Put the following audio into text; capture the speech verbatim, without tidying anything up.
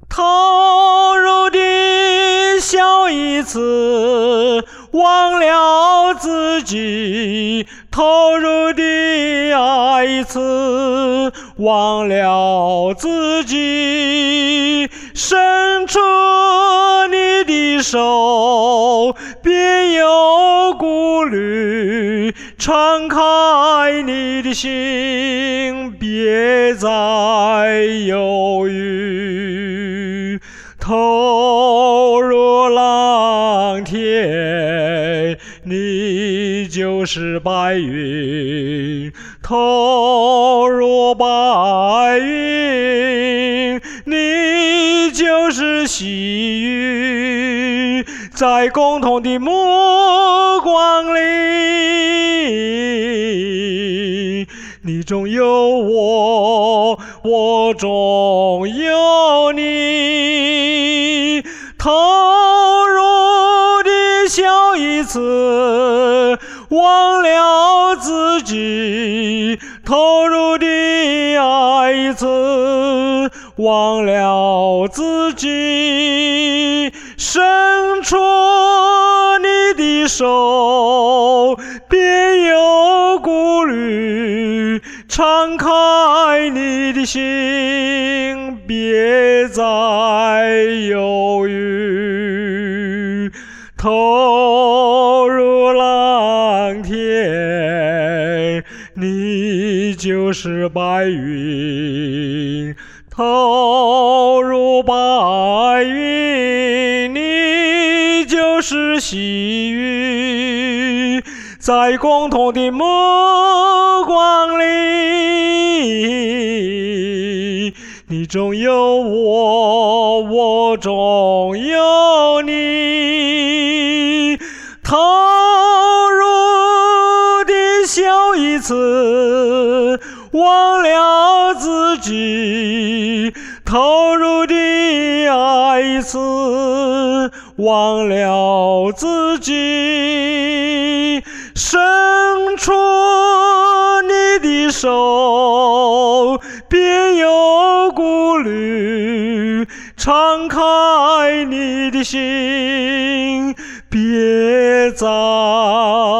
投入的笑一次，忘了自己；投入的爱一次，忘了自己。伸出你的手，别有顾虑；敞开你的心，别再犹豫。投入蓝天，你就是白云；投入白云，你就是细雨。在共同的目光里，你中有我，我中有你。投入的笑一次，忘了自己；投入的爱一次，忘了自己。伸出你的手，别有顾虑；敞开你的心，别再犹豫。投入蓝天，你就是白云；投入白云，你就是细雨。在共同的目光里，你中有我，我中有你。投入的笑一次，忘了自己；投入的爱一次，忘了自己。伸出你的手，别有顾虑；敞开你的心，别再